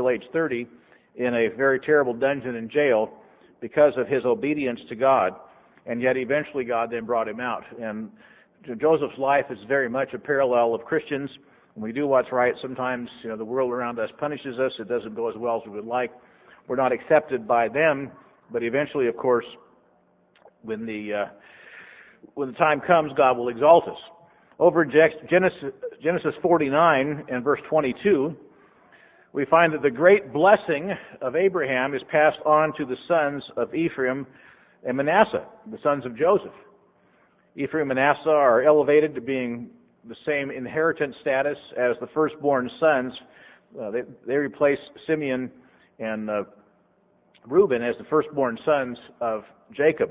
30 in a very terrible dungeon and jail because of his obedience to God. And yet eventually God then brought him out. And Joseph's life is very much a parallel of Christians. When we do what's right, sometimes the world around us punishes us. It doesn't go as well as we would like. We're not accepted by them. But eventually, of course, when the time comes, God will exalt us. Over in Genesis 49 and verse 22, we find that the great blessing of Abraham is passed on to the sons of Ephraim and Manasseh, the sons of Joseph. Ephraim and Manasseh are elevated to being the same inheritance status as the firstborn sons. They replace Simeon and Reuben as the firstborn sons of Jacob.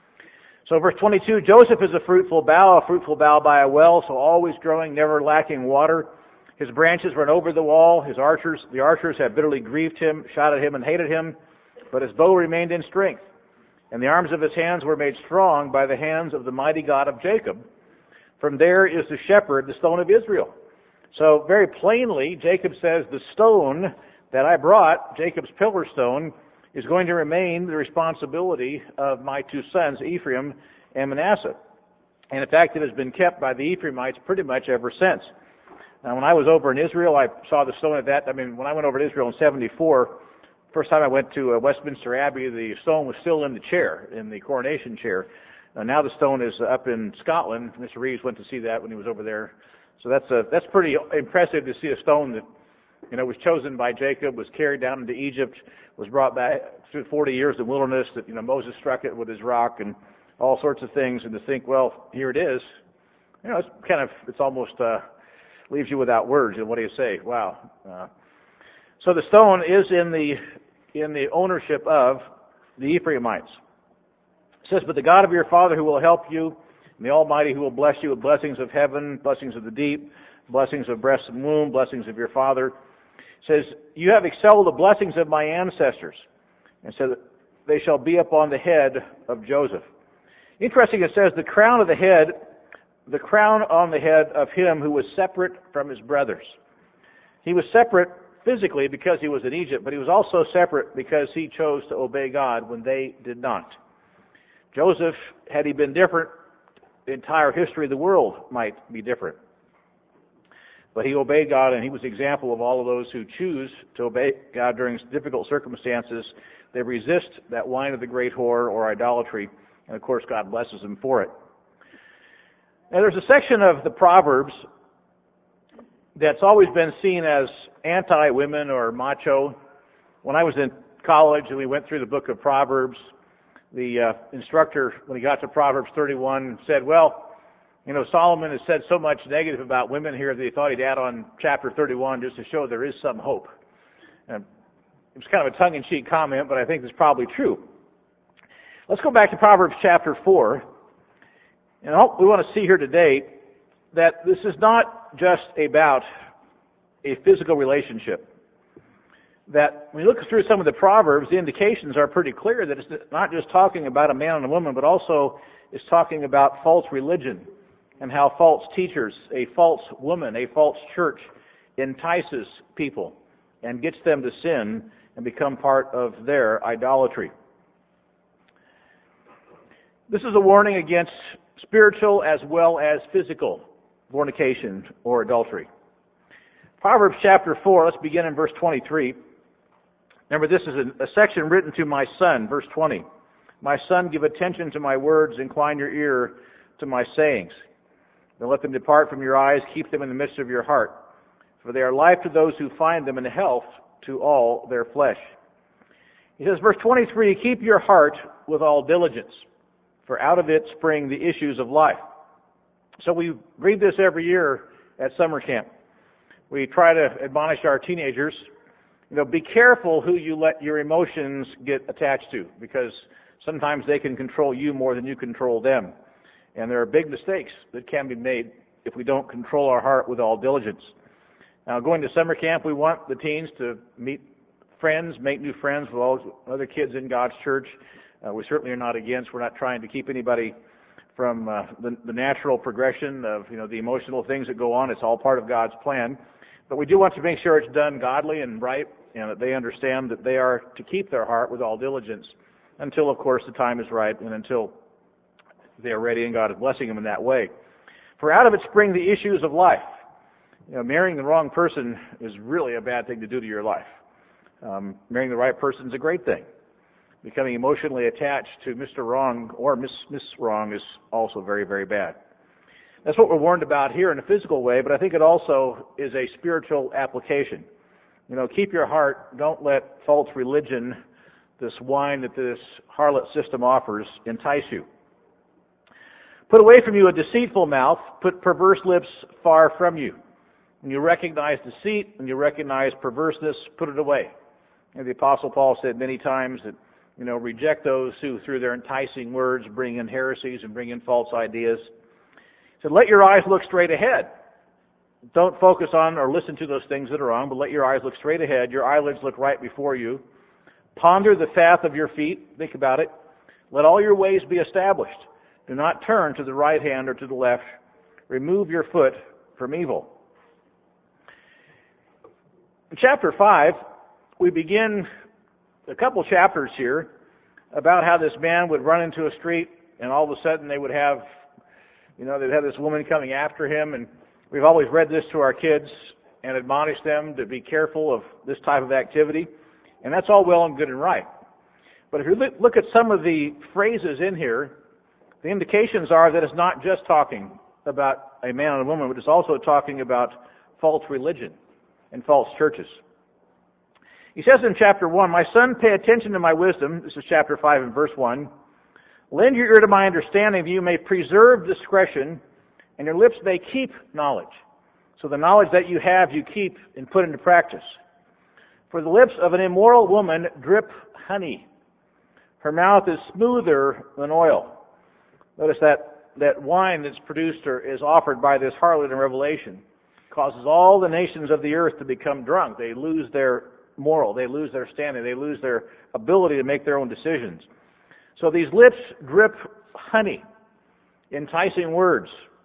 So verse 22, Joseph is a fruitful bough by a well, so always growing, never lacking water. His branches run over the wall. The archers have bitterly grieved him, shot at him, and hated him. But his bow remained in strength, and the arms of his hands were made strong by the hands of the mighty God of Jacob. From there is the shepherd, the stone of Israel. So very plainly, Jacob says, the stone that I brought, Jacob's pillar stone, is going to remain the responsibility of my two sons, Ephraim and Manasseh. And in fact, it has been kept by the Ephraimites pretty much ever since. Now, when I was over in Israel, I saw the stone at that. When I went over to Israel in 1974, first time I went to Westminster Abbey, the stone was still in the chair, in the coronation chair. Now the stone is up in Scotland. Mr. Reeves went to see that when he was over there. So that's pretty impressive to see a stone that was chosen by Jacob, was carried down into Egypt, was brought back through 40 years in the wilderness, that Moses struck it with his rock and all sorts of things, and to think, well, here it is. It's almost leaves you without words. And what do you say? Wow. So the stone is in the ownership of the Ephraimites. It says, but the God of your father who will help you, and the Almighty who will bless you with blessings of heaven, blessings of the deep, blessings of breast and womb, blessings of your father, says, you have excelled the blessings of my ancestors, and said, they shall be upon the head of Joseph. Interesting, it says the crown of the head the crown on the head of him who was separate from his brothers. He was separate physically because he was in Egypt, but he was also separate because he chose to obey God when they did not. Joseph, had he been different, the entire history of the world might be different. But he obeyed God, and he was the example of all of those who choose to obey God during difficult circumstances. They resist that wine of the great whore or idolatry, and of course God blesses them for it. Now there's a section of the Proverbs that's always been seen as anti-women or macho. When I was in college and we went through the book of Proverbs, the instructor, when he got to Proverbs 31, said, well, you know, Solomon has said so much negative about women here that he thought he'd add on chapter 31 just to show there is some hope. And it was kind of a tongue-in-cheek comment, but I think it's probably true. Let's go back to Proverbs chapter 4. And we want to see here today that this is not just about a physical relationship. That when you look through some of the Proverbs, the indications are pretty clear that it's not just talking about a man and a woman, but also it's talking about false religion and how false teachers, a false woman, a false church entices people and gets them to sin and become part of their idolatry. This is a warning against spiritual as well as physical fornication or adultery. Proverbs chapter 4, let's begin in verse 23. Remember, this is a section written to my son, verse 20. My son, give attention to my words, incline your ear to my sayings. Don't let them depart from your eyes, keep them in the midst of your heart. For they are life to those who find them and health to all their flesh. He says, verse 23, keep your heart with all diligence, for out of it spring the issues of life. So we read this every year at summer camp. We try to admonish our teenagers, you know, be careful who you let your emotions get attached to, because sometimes they can control you more than you control them. And there are big mistakes that can be made if we don't control our heart with all diligence. Now, going to summer camp, we want the teens to meet friends, make new friends with all other kids in God's church. We certainly are not against. We're not trying to keep anybody from the natural progression of, you know, the emotional things that go on. It's all part of God's plan. But we do want to make sure it's done godly and right, and that they understand that they are to keep their heart with all diligence until, of course, the time is right and until they are ready and God is blessing them in that way. For out of it spring the issues of life. You know, marrying the wrong person is really a bad thing to do to your life. Marrying the right person is a great thing. Becoming emotionally attached to Mr. Wrong or Miss Wrong is also very, very bad. That's what we're warned about here in a physical way, but I think it also is a spiritual application. You know, keep your heart. Don't let false religion, this wine that this harlot system offers, entice you. Put away from you a deceitful mouth. Put perverse lips far from you. When you recognize deceit, when you recognize perverseness, put it away. And the Apostle Paul said many times that, you know, reject those who, through their enticing words, bring in heresies and bring in false ideas. He said, let your eyes look straight ahead. Don't focus on or listen to those things that are wrong, but let your eyes look straight ahead. Your eyelids look right before you. Ponder the path of your feet. Think about it. Let all your ways be established. Do not turn to the right hand or to the left. Remove your foot from evil. In chapter 5, we begin a couple chapters here about how this man would run into a street and all of a sudden they would have, you know, they'd have this woman coming after him, and we've always read this to our kids and admonished them to be careful of this type of activity, and that's all well and good and right. But if you look at some of the phrases in here, the indications are that it's not just talking about a man and a woman, but it's also talking about false religion and false churches. He says in chapter 1, my son, pay attention to my wisdom. This is chapter 5 and verse 1. Lend your ear to my understanding that you may preserve discretion and your lips may keep knowledge. So the knowledge that you have, you keep and put into practice. For the lips of an immoral woman drip honey. Her mouth is smoother than oil. Notice that wine that's produced or is offered by this harlot in Revelation causes all the nations of the earth to become drunk. They lose their moral. They lose their standing. They lose their ability to make their own decisions. So these lips drip honey, enticing words,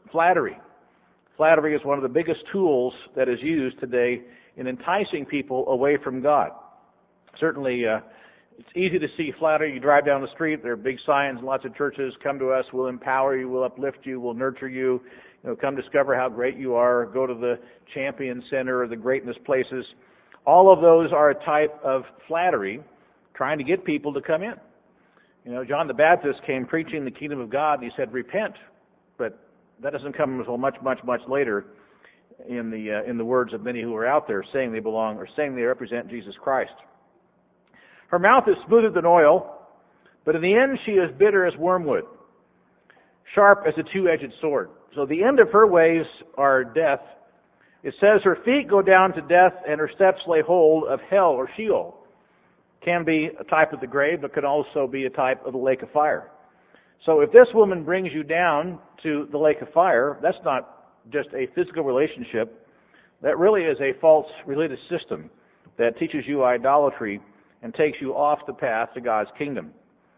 flattery. Flattery is one of the biggest tools that is used today in enticing people away from God. Certainly, it's easy to see flattery. You drive down the street, there are big signs in lots of churches, come to us, we'll empower you, we'll uplift you, we'll nurture you, come discover how great you are, go to the Champion Center or the greatness places. All of those are a type of flattery, trying to get people to come in. John the Baptist came preaching the kingdom of God, and he said, repent. But that doesn't come until much, much, much later in the words of many who are out there saying they belong or saying they represent Jesus Christ. Her mouth is smoother than oil, but in the end she is bitter as wormwood, sharp as a two-edged sword. So the end of her ways are death. It says her feet go down to death and her steps lay hold of hell or Sheol. Can be a type of the grave, but can also be a type of the lake of fire. So if this woman brings you down to the lake of fire, that's not just a physical relationship. That really is a false religious system that teaches you idolatry and takes you off the path to God's kingdom.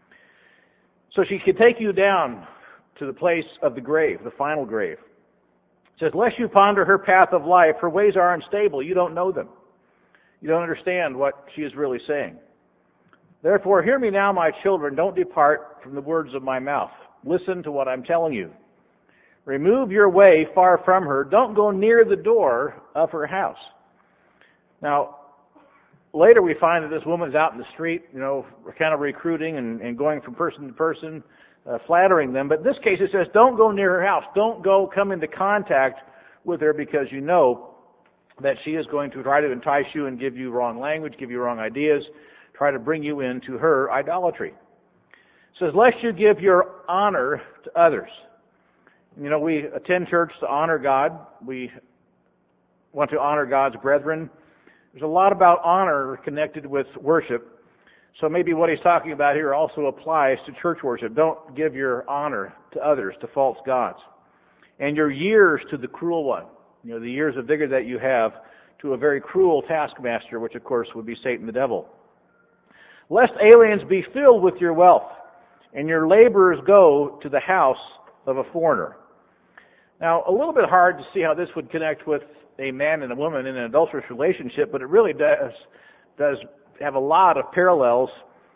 So she can take you down to the place of the grave, the final grave. It says, lest you ponder her path of life, her ways are unstable. You don't know them. You don't understand what she is really saying. Therefore, hear me now, my children. Don't depart from the words of my mouth. Listen to what I'm telling you. Remove your way far from her. Don't go near the door of her house. Now, later we find that this woman's out in the street, kind of recruiting and going from person to person, flattering them. But in this case it says, don't go near her house. Don't go come into contact with her, because you know that she is going to try to entice you and give you wrong language, give you wrong ideas, try to bring you into her idolatry. It says, lest you give your honor to others. We attend church to honor God. We want to honor God's brethren. There's a lot about honor connected with worship. So maybe what he's talking about here also applies to church worship. Don't give your honor to others, to false gods. And your years to the cruel one. The years of vigor that you have to a very cruel taskmaster, which of course would be Satan the devil. Lest aliens be filled with your wealth, and your laborers go to the house of a foreigner. Now, a little bit hard to see how this would connect with a man and a woman in an adulterous relationship, but it really does have a lot of parallels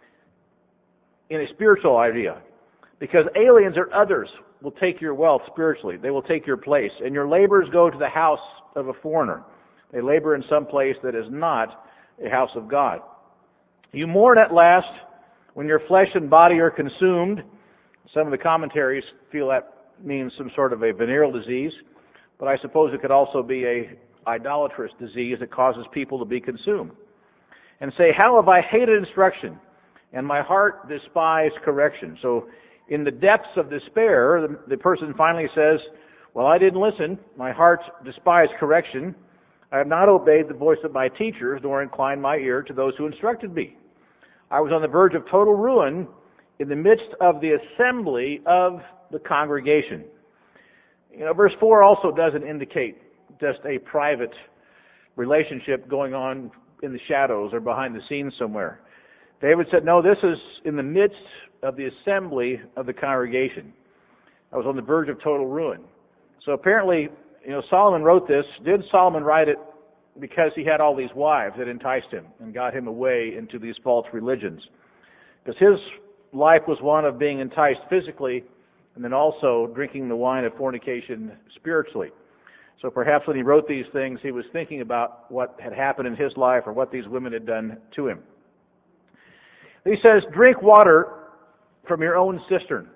in a spiritual idea. Because aliens or others will take your wealth spiritually. They will take your place. And your laborers go to the house of a foreigner. They labor in some place that is not a house of God. You mourn at last when your flesh and body are consumed. Some of the commentaries feel that means some sort of a venereal disease, but I suppose it could also be a idolatrous disease that causes people to be consumed. And say, how have I hated instruction, and my heart despised correction. So in the depths of despair, the person finally says, well, I didn't listen. My heart despised correction. I have not obeyed the voice of my teachers, nor inclined my ear to those who instructed me. I was on the verge of total ruin in the midst of the assembly of the congregation. Verse 4 also doesn't indicate just a private relationship going on in the shadows or behind the scenes somewhere. David said, no, this is in the midst of the assembly of the congregation. I was on the verge of total ruin. So apparently, Solomon wrote this. Did Solomon write it because he had all these wives that enticed him and got him away into these false religions? Because his life was one of being enticed physically and then also drinking the wine of fornication spiritually. So perhaps when he wrote these things, he was thinking about what had happened in his life or what these women had done to him. He says, drink water from your own cistern.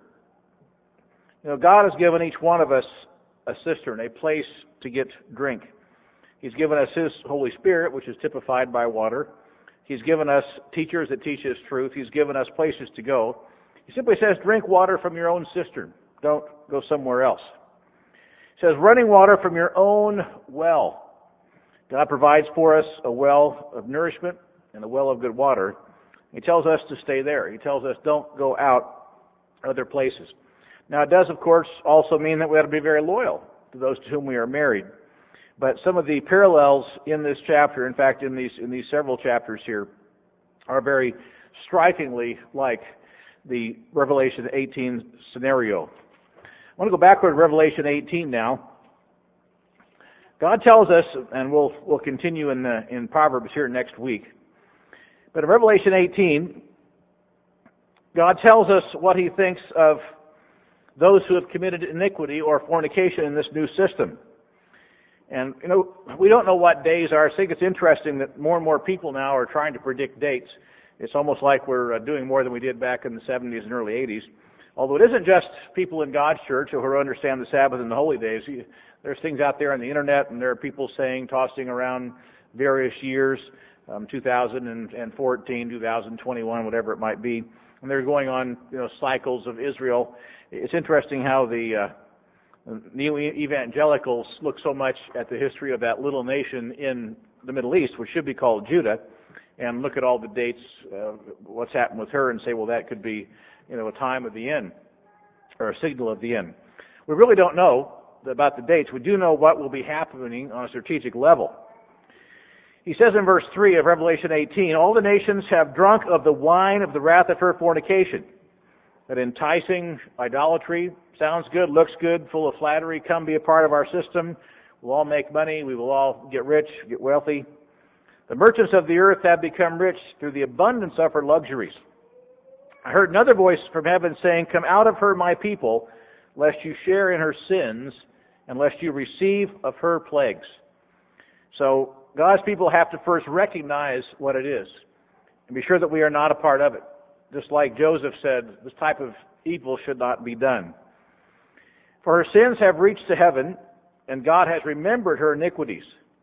God has given each one of us a cistern, a place to get drink. He's given us His Holy Spirit, which is typified by water. He's given us teachers that teach His truth. He's given us places to go. He simply says, drink water from your own cistern. Don't go somewhere else. He says, running water from your own well. God provides for us a well of nourishment and a well of good water. He tells us to stay there. He tells us don't go out other places. Now, it does, of course, also mean that we have to be very loyal to those to whom we are married. But some of the parallels in this chapter, in fact, in these several chapters here, are very strikingly like the Revelation 18 scenario. want to go backward to Revelation 18 now. God tells us, and we'll continue in Proverbs here next week, but in Revelation 18, God tells us what he thinks of those who have committed iniquity or fornication in this new system. And, we don't know what days are. I think it's interesting that more and more people now are trying to predict dates. It's almost like we're doing more than we did back in the 70s and early 80s. Although it isn't just people in God's church who understand the Sabbath and the holy days. There's things out there on the internet, and there are people tossing around various years, 2014, 2021, whatever it might be. And they're going on, cycles of Israel. It's interesting how the neo-evangelicals look so much at the history of that little nation in the Middle East, which should be called Judah, and look at all the dates, what's happened with her, and say, well, that could be, a time of the end, or a signal of the end. We really don't know about the dates. We do know what will be happening on a strategic level. He says in verse 3 of Revelation 18, all the nations have drunk of the wine of the wrath of her fornication. That enticing idolatry sounds good, looks good, full of flattery. Come be a part of our system. We'll all make money. We will all get rich, get wealthy. The merchants of the earth have become rich through the abundance of her luxuries. I heard another voice from heaven saying, come out of her, my people, lest you share in her sins, and lest you receive of her plagues. So God's people have to first recognize what it is and be sure that we are not a part of it. Just like Joseph said, this type of evil should not be done. For her sins have reached to heaven, and God has remembered her iniquities.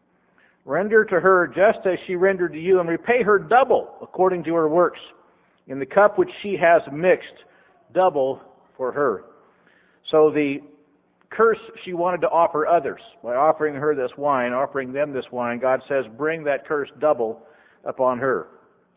Render to her just as she rendered to you, and repay her double according to her works. In the cup which she has mixed, double for her. So the curse she wanted to offer others, by offering her this wine, offering them this wine, God says, bring that curse double upon her.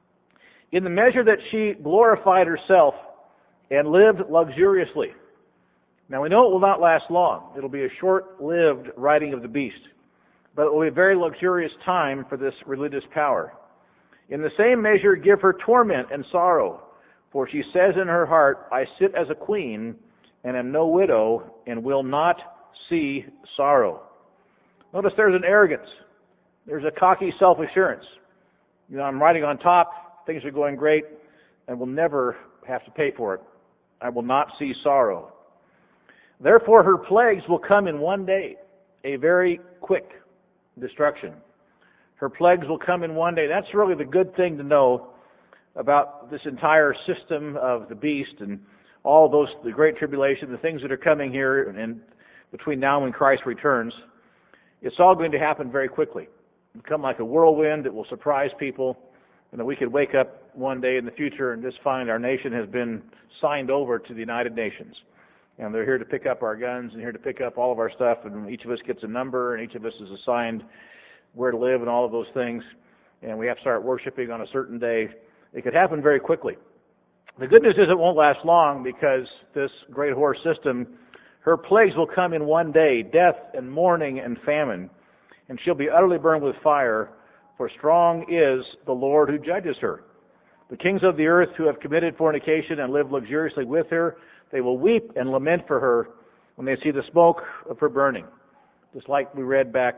In the measure that she glorified herself and lived luxuriously. Now we know it will not last long. It'll be a short-lived riding of the beast. But it will be a very luxurious time for this religious power. In the same measure give her torment and sorrow. For she says in her heart, I sit as a queen and am no widow and will not see sorrow. Notice there's an arrogance. There's a cocky self-assurance. I'm riding on top. Things are going great, and will never have to pay for it. I will not see sorrow. Therefore, her plagues will come in one day, a very quick destruction. Her plagues will come in one day. That's really the good thing to know about this entire system of the beast and all those, the great tribulation, the things that are coming here and between now and Christ returns. It's all going to happen very quickly. It'll come like a whirlwind. It will surprise people. We could wake up one day in the future and just find our nation has been signed over to the United Nations. And they're here to pick up our guns and here to pick up all of our stuff, and each of us gets a number, and each of us is assigned where to live and all of those things. And we have to start worshiping on a certain day. It could happen very quickly. The good news is it won't last long, because this great horse system, her plagues will come in one day, death and mourning and famine. And she'll be utterly burned with fire. For strong is the Lord who judges her. The kings of the earth who have committed fornication and lived luxuriously with her, they will weep and lament for her when they see the smoke of her burning. Just like we read back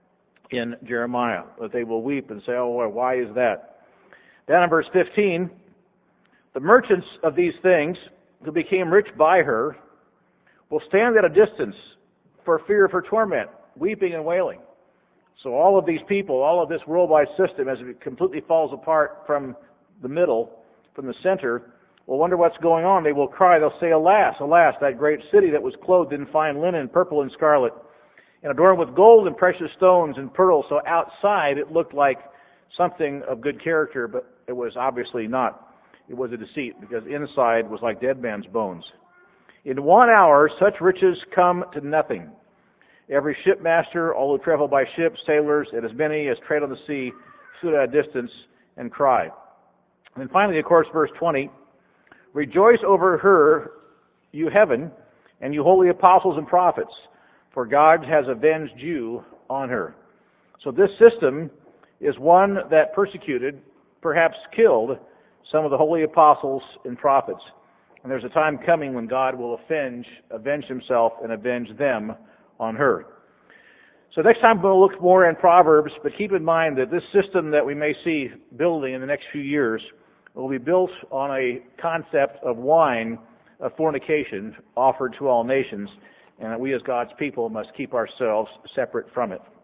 in Jeremiah, that they will weep and say, oh, why is that? Down in verse 15, the merchants of these things who became rich by her will stand at a distance for fear of her torment, weeping and wailing. So all of these people, all of this worldwide system, as it completely falls apart from the middle, from the center, will wonder what's going on. They will cry. They'll say, alas, alas, that great city that was clothed in fine linen, purple and scarlet, and adorned with gold and precious stones and pearls. So outside it looked like something of good character, but it was obviously not. It was a deceit, because inside was like dead man's bones. In 1 hour, such riches come to nothing. Every shipmaster, all who travel by ship, sailors, and as many as tread on the sea, stood at a distance and cried. And finally, of course, verse 20, rejoice over her, you heaven, and you holy apostles and prophets, for God has avenged you on her. So this system is one that persecuted, perhaps killed, some of the holy apostles and prophets. And there's a time coming when God will avenge himself and avenge them on her. So next time we'll look more in Proverbs, but keep in mind that this system that we may see building in the next few years will be built on a concept of wine, of fornication, offered to all nations, and that we as God's people must keep ourselves separate from it.